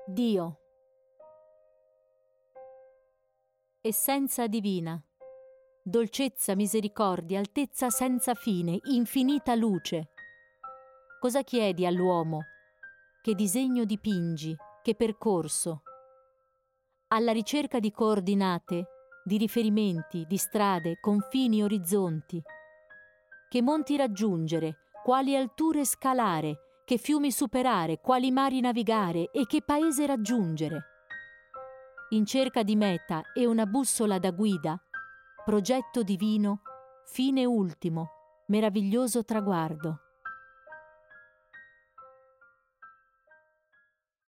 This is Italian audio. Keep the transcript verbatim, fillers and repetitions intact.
Dio. Essenza divina, dolcezza, misericordia, altezza senza fine, infinita luce. Cosa chiedi all'uomo? Che disegno dipingi, che percorso? Alla ricerca di coordinate, di riferimenti, di strade, confini, orizzonti. Che monti raggiungere, quali alture scalare, che fiumi superare, quali mari navigare e che paese raggiungere. In cerca di meta e una bussola da guida, progetto divino, fine ultimo, meraviglioso traguardo.